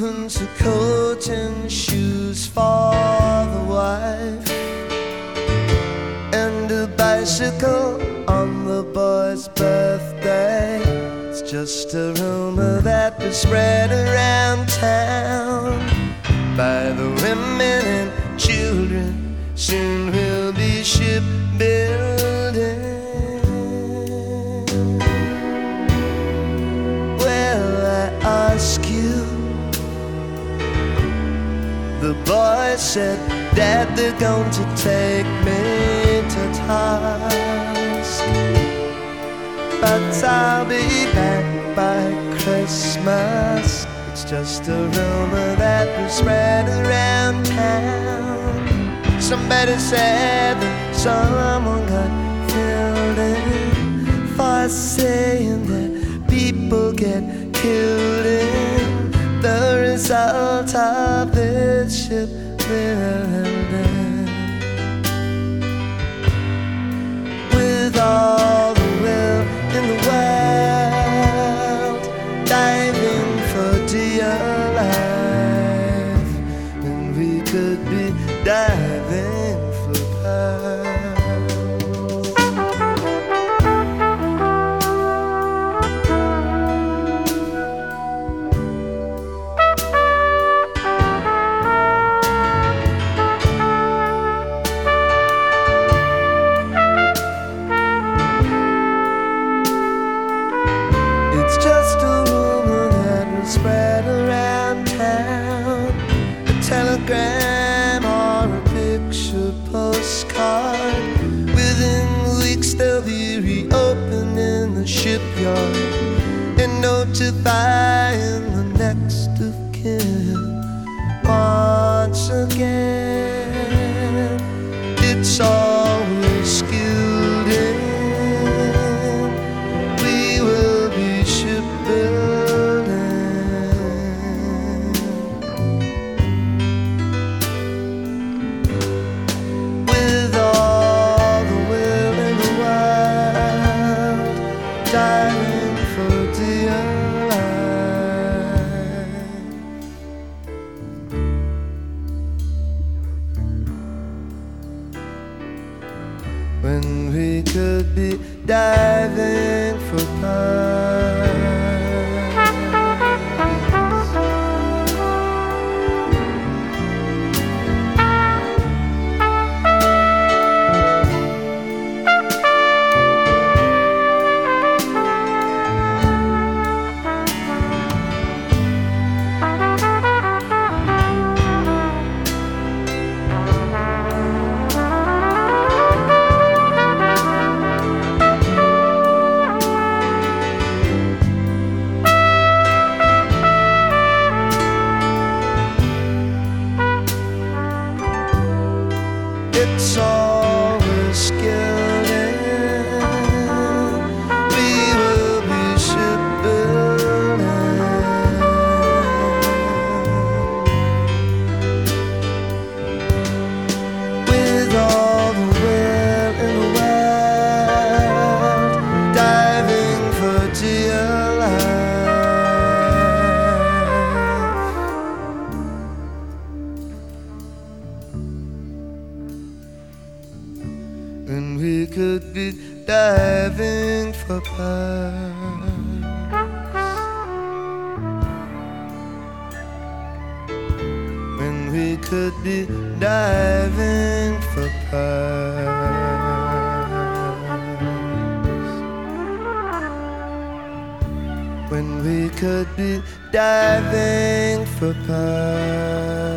shoehorns, a coat and shoes for the wife, and a bicycle on the boy's birthday. It's just a rumor that was spread around town by the women and children. Soon we'll be shipbuilding. Well, I ask you, the boy said, Dad, they're going to take me to task, but I'll be back by Christmas. It's just a rumor that was spread around town. Somebody said that someone got killed in for saying that people get killed in the result of this shipbuilding. With all the will in the world, diving for dear life, and we could be diving for pearls. It's just a rumor that was spread around town, a telegram or a picture postcard. Within weeks they'll be reopening the shipyard and notifying the next of kin. Once again, it's always skilled in. We will be shipbuilding. With all the will in the world, diving for dear life. When we could be diving for pearls. It's always skilled in. We will be shipbuilding. With all the will in the world, diving for dear life. And we could be diving for pearls. When we could be diving for pearls. When we could be diving for pearls.